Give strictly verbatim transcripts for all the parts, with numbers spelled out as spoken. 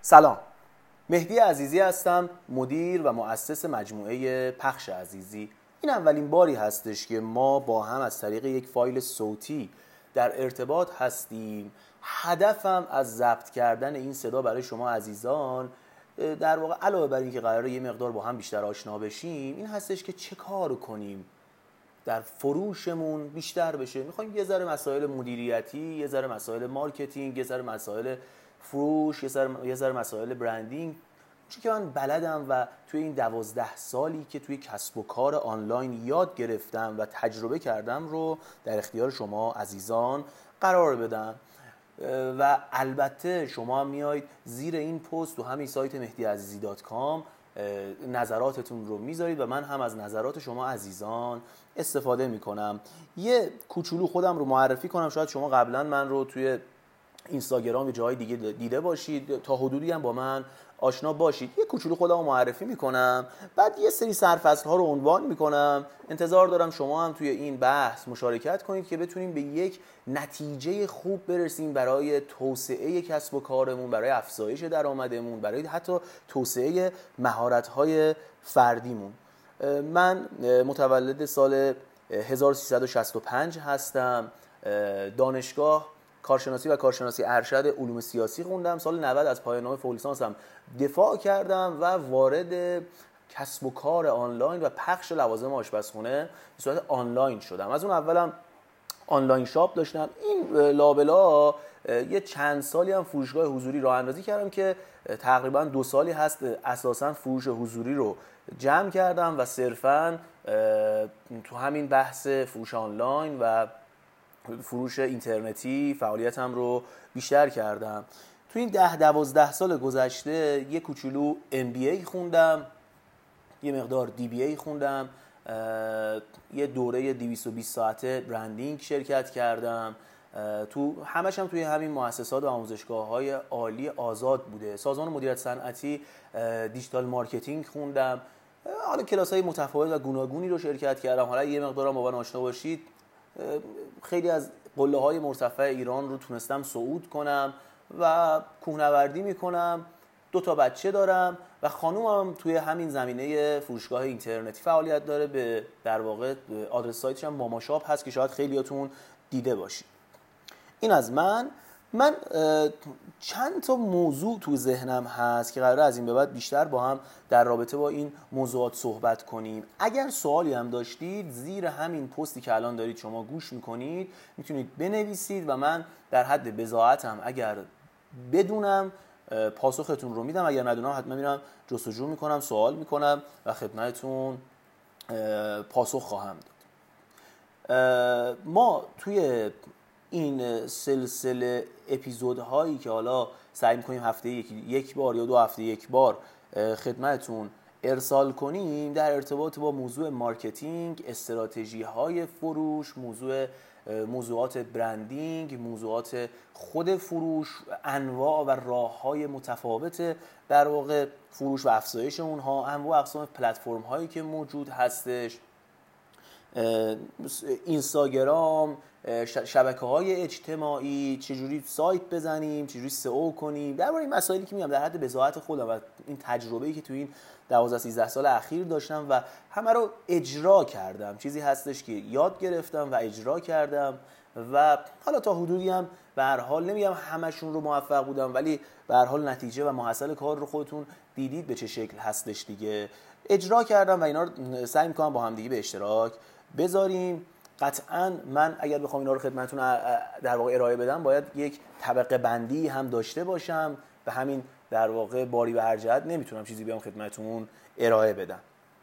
سلام، مهدی عزیزی هستم، مدیر و مؤسس مجموعه پخش عزیزی. این اولین باری هستش که ما با هم از طریق یک فایل صوتی در ارتباط هستیم. هدفم از ضبط کردن این صدا برای شما عزیزان، در واقع علاوه بر اینکه قراره یه مقدار با هم بیشتر آشنا بشیم، این هستش که چه کار کنیم در فروشمون بیشتر بشه. میخوایم یه ذره مسائل مدیریتی، یه ذره مسائل مارکتینگ، یه ذره مسائل فروش، یه ذره یه ذره مسائل برندینگ، چون که من بلدم و توی این دوازده سالی که توی کسب و کار آنلاین یاد گرفتم و تجربه کردم رو در اختیار شما عزیزان قرار بدم. و البته شما هم میایید زیر این پست تو همین سایت مهدی عزیزی دات کام نظراتتون رو میذارید و من هم از نظرات شما عزیزان استفاده میکنم. یه کوچولو خودم رو معرفی کنم. شاید شما قبلا من رو توی اینستاگرام یا جای دیگه دیده باشید، تا حدودی هم با من آشنا باشید. یه کوچولو خودم رو معرفی میکنم، بعد یه سری سرفصل ها رو عنوان میکنم. انتظار دارم شما هم توی این بحث مشارکت کنید که بتونیم به یک نتیجه خوب برسیم برای توسعه کسب و کارمون، برای افزایش درآمدمون، برای حتی توسعه مهارت‌های فردیمون. من متولد سال هزار و سیصد و شصت و پنج هستم. دانشگاه کارشناسی و کارشناسی ارشد علوم سیاسی خوندم. سال نود از پایان نامه فوق لیسانسم دفاع کردم و وارد کسب و کار آنلاین و پخش لوازم آشپزخونه به صورت آنلاین شدم. از اون اولم آنلاین شاپ داشتم. این لابلا یه چند سالی هم فروشگاه حضوری راه اندازی کردم که تقریبا دو سالی هست اساساً فروش حضوری رو جمع کردم و صرفاً تو همین بحث فروش آنلاین و فروش اینترنتی فعالیتم رو بیشتر کردم. تو این ده دوازده سال گذشته یه کوچولو ام بی ای خوندم، یه مقدار دی بی ای خوندم، یه دوره دویست و بیست ساعته برندینگ شرکت کردم. تو همش هم توی همین مؤسسات و آموزشگاه‌های عالی آزاد بوده. سازمان مدیریت صنعتی دیجیتال مارکتینگ خوندم. حالا کلاس‌های متفاوت و گوناگونی رو شرکت کردم. حالا یه مقدارم با من آشنا باشید، خیلی از قله‌های مرتفع ایران رو تونستم صعود کنم و کوهنوردی میکنم. دو تا بچه دارم و خانومم توی همین زمینه فروشگاه اینترنتی فعالیت داره. به در واقع آدرس سایتش هم ماما شاپ هست که شاید خیلیاتون دیده باشید. این از من. من چند تا موضوع تو ذهنم هست که قراره از این به بعد بیشتر با هم در رابطه با این موضوعات صحبت کنیم. اگر سوالی هم داشتید زیر همین پستی که الان دارید شما گوش میکنید میتونید بنویسید و من در حد بضاعتم اگر بدونم پاسختون رو میدم، اگر ندونم حتما میرم جستجو میکنم، سوال میکنم و خدمتتون پاسخ خواهم داد. ما توی این سلسله اپیزودهایی که حالا سعی می‌کنیم هفته یک یک بار یا دو هفته یک بار خدمتتون ارسال کنیم در ارتباط با موضوع مارکتینگ، استراتژی‌های فروش، موضوع موضوعات برندینگ، موضوعات خود فروش، انواع و راه‌های متفاوت در واقع فروش و افزایش اونها، انواع اقسام پلتفرم‌هایی که موجود هستش، اینستاگرام، شبکه‌های اجتماعی، چجوری سایت بزنیم، چجوری سئو کنیم، درباره این مسائلی که میگم در حد بضاعت خودم و این تجربه‌ای که تو این دوازده سیزده سال اخیر داشتم و همه رو اجرا کردم. چیزی هستش که یاد گرفتم و اجرا کردم و حالا تا حدودی هم به هر حال نمیگم همشون رو موفق بودم، ولی به هر حال نتیجه و محصل کار رو خودتون دیدید به چه شکل هستش دیگه. اجرا کردم و اینا رو سعی می‌کنم با هم دیگه به اشتراک بذاریم. قطعاً من اگر بخوام اینا رو خدمتتون در واقع ارائه بدم باید یک طبقه بندی هم داشته باشم. به همین در واقع باری به هر جهت نمیتونم چیزی بیام خدمتتون ارائه بدم.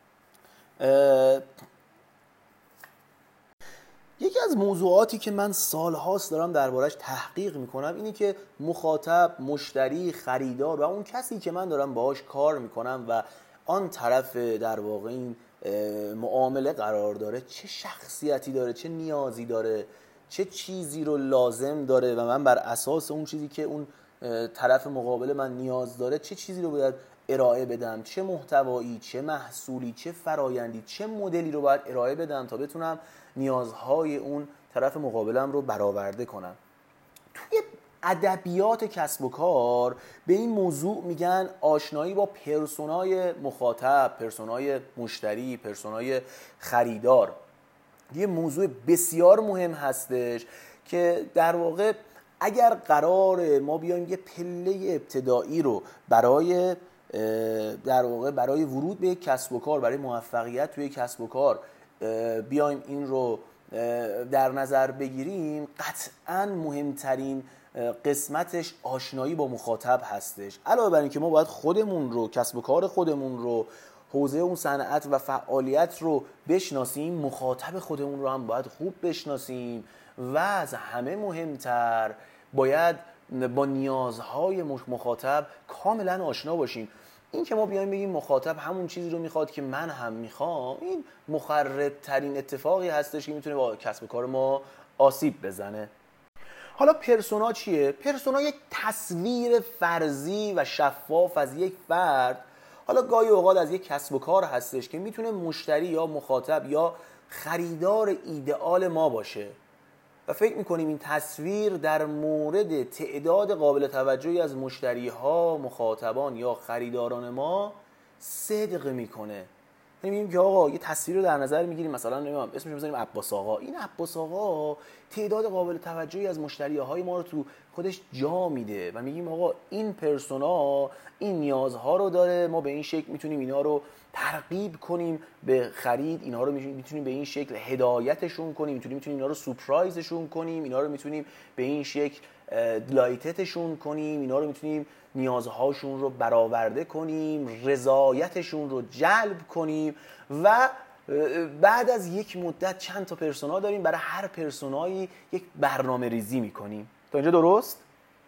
یکی از موضوعاتی که من سالهاست دارم دربارش تحقیق میکنم اینی که مخاطب، مشتری، خریدار و اون کسی که من دارم باهاش کار میکنم و آن طرف در واقع این معامله قرار داره چه شخصیتی داره، چه نیازی داره، چه چیزی رو لازم داره و من بر اساس اون چیزی که اون طرف مقابل من نیاز داره چه چیزی رو باید ارائه بدم، چه محتوایی، چه محصولی، چه فرایندی، چه مدلی رو باید ارائه بدم تا بتونم نیازهای اون طرف مقابلم رو برآورده کنم. توی ادبیات کسب و کار به این موضوع میگن آشنایی با پرسونای مخاطب، پرسونای مشتری، پرسونای خریدار. یه موضوع بسیار مهم هستش که در واقع اگر قراره ما بیایم یه پله ابتدایی رو برای در واقع برای ورود به یک کسب و کار، برای موفقیت توی کسب و کار بیایم این رو در نظر بگیریم، قطعاً مهمترین قسمتش آشنایی با مخاطب هستش. علاوه بر این که ما باید خودمون رو، کسب و کار خودمون رو، حوزه اون صنعت و فعالیت رو بشناسیم، مخاطب خودمون رو هم باید خوب بشناسیم و از همه مهمتر باید با نیازهای مخاطب کاملا آشنا باشیم. این که ما بیایم بگیم مخاطب همون چیزی رو میخواد که من هم میخوام، این مخرب ترین اتفاقی هستش که میتونه با کسب و کار ما آسیب بزنه. حالا پرسونا چیه؟ پرسونا یک تصویر فرضی و شفاف از یک فرد، حالا گاهی اوقات از یک کسب و کار هستش که میتونه مشتری یا مخاطب یا خریدار ایدئال ما باشه و فکر میکنیم این تصویر در مورد تعداد قابل توجهی از مشتریها، مخاطبان یا خریداران ما صدق میکنه. یعنی میگیم که آقا یه تصویر رو در نظر میگیریم، مثلا نمیدونم اسمش رو بزنیم عباس آقا. این عباس آقا تعداد قابل توجهی از مشتریهای ما رو تو خودش جا میده و میگیم آقا این پرسونا این نیازها رو داره، ما به این شکل میتونیم اینا رو ترغیب کنیم به خرید، اینا رو میتونیم به این شکل هدایتشون کنیم، میتونیم میتونیم اینا رو سورپرایزشون کنیم، اینا رو میتونیم به این شکل دلایتتشون کنیم، اینا رو میتونیم نیازهاشون رو برآورده کنیم، رضایتشون رو جلب کنیم. و بعد از یک مدت چند تا پرسونا داریم، برای هر پرسونایی یک برنامه ریزی میکنیم. تا اینجا درست؟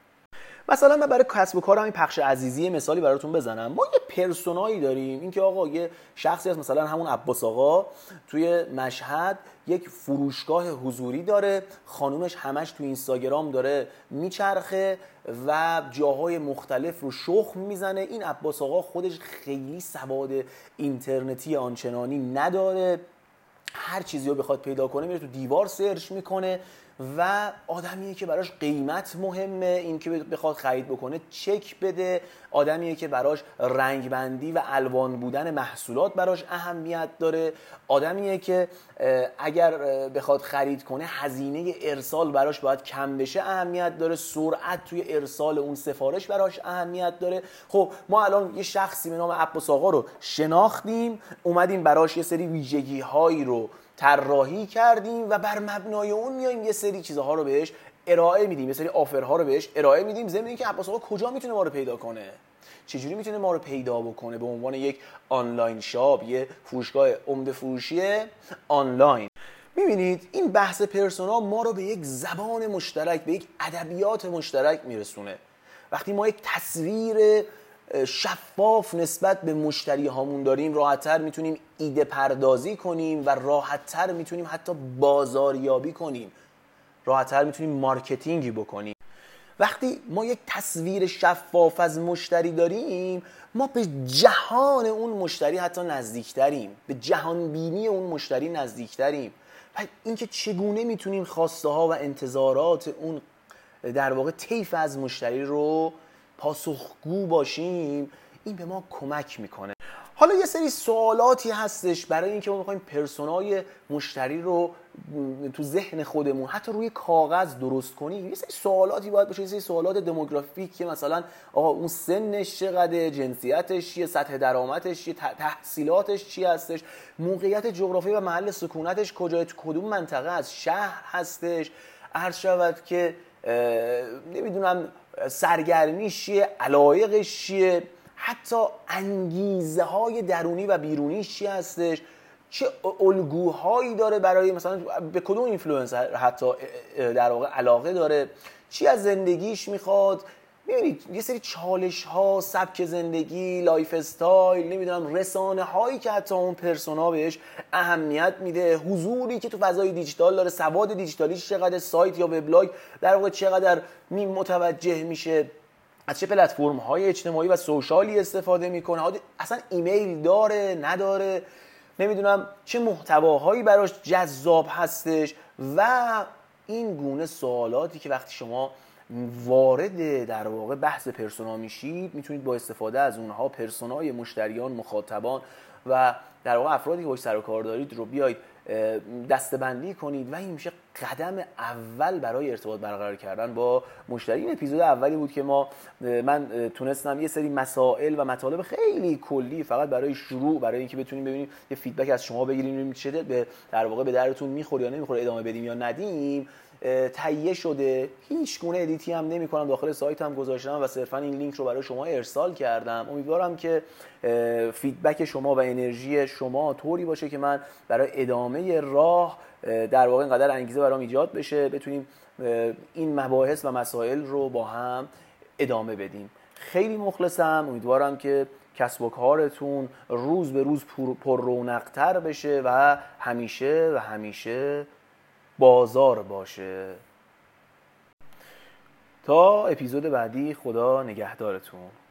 مثلا من برای کسب و کارم این پخش عزیزی مثالی براتون بزنم. ما یه پرسونایی داریم، این که آقا یه شخصی هست مثلا همون عباس آقا توی مشهد یک فروشگاه حضوری داره، خانومش همش تو اینستاگرام داره میچرخه و جاهای مختلف رو شخم میزنه. این عباس آقا خودش خیلی سواد اینترنتی آنچنانی نداره، هر چیزی رو بخواد پیدا کنه میره تو دیوار سرچ میکنه و آدمیه که براش قیمت مهمه، این که بخواد خرید بکنه چک بده، آدمیه که براش رنگ بندی و الوان بودن محصولات براش اهمیت داره، آدمیه که اگر بخواد خرید کنه هزینه ارسال براش باید کم بشه اهمیت داره، سرعت توی ارسال اون سفارش براش اهمیت داره. خب ما الان یه شخصی به نام عباس آقا رو شناختیم، اومدیم براش یه سری ویژگی هایی رو طراحی کردیم و بر مبنای اون میایم یه سری چیزها رو بهش ارائه میدیم، یه سری آفرها رو بهش ارائه میدیم، ضمن اینکه عباس آقا کجا میتونه ما رو پیدا کنه، چجوری میتونه ما رو پیدا بکنه به عنوان یک آنلاین شاپ، یه فروشگاه عمده فروشی آنلاین. میبینید این بحث پرسونا ما رو به یک زبان مشترک، به یک ادبیات مشترک میرسونه. وقتی ما یک تصویر شفاف نسبت به مشتری هامون داریم، راحت‌تر میتونیم ایده پردازی کنیم و راحت‌تر میتونیم حتی بازاریابی کنیم، راحت‌تر میتونیم مارکتینگی بکنیم. وقتی ما یک تصویر شفاف از مشتری داریم، ما به جهان اون مشتری حتی نزدیکتریم، به جهان بینی اون مشتری نزدیکتریم. و اینکه چگونه میتونیم خواسته ها و انتظارات اون در واقع طیف از مشتری رو پاسخگو باشیم، این به ما کمک میکنه. حالا یه سری سوالاتی هستش برای اینکه ما بخوایم پرسونای مشتری رو تو ذهن خودمون حتی روی کاغذ درست کنیم. یه سری سوالاتی باید باشه، یه سری سوالات دموگرافیک که مثلا آقا اون سنش چقدره، جنسیتش چیه، سطح درآمدش چیه، تحصیلاتش چی هستش، موقعیت جغرافیایی و محل سکونتش کجای، تو کدوم منطقه از شهر هستش، عرض شود که نمیدونم سرگرمیش چیه، علایقش چیه، حتی انگیزه های درونی و بیرونی چی هستش، چه الگوهایی داره برای مثلا به کدوم اینفلوئنسر حتی در واقع علاقه داره، چی از زندگیش میخواد. میبینید یه سری چالش ها، سبک زندگی، لایف استایل، نمیدونم رسانه هایی که حتی اون پرسونا بهش اهمیت میده، حضوری که تو فضای دیجیتال داره، سواد دیجیتالیش چقدر، سایت یا وبلاگ در واقع چقدر متوجه میشه، از چه پلتفرم های اجتماعی و سوشالی استفاده میکنه، اصلا ایمیل داره نداره، نمیدونم چه محتواهایی براش جذاب هستش. و این گونه سوالاتی که وقتی شما وارد در واقع بحث پرسونا میشید، میتونید با استفاده از اونها پرسونای مشتریان، مخاطبان و در واقع افرادی که باهاش سر و کار دارید رو بیاید دسته‌بندی کنید و این میشه قدم اول برای ارتباط برقرار کردن با مشتری. این اپیزود اولی بود که ما من تونستم یه سری مسائل و مطالب خیلی کلی فقط برای شروع، برای اینکه بتونیم ببینیم یه فیدبک از شما بگیریم ببینیم چه به در واقع به درتون میخوره یا نمیخوره، ادامه بدیم یا ندیم، تهیه شده. هیچ گونه ادیتی هم نمی‌کنم، داخل سایت هم گذاشتم و صرفا این لینک رو برای شما ارسال کردم. امیدوارم که فیدبک شما و انرژی شما طوری باشه که من برای ادامه راه در واقع اینقدر انگیزه برام ایجاد بشه، بتونیم این مباحث و مسائل رو با هم ادامه بدیم. خیلی مخلصم، امیدوارم که کسب و کارتون روز به روز پر رونق‌تر بشه و همیشه و همیشه بازار باشه. تا اپیزود بعدی، خدا نگهدارتون.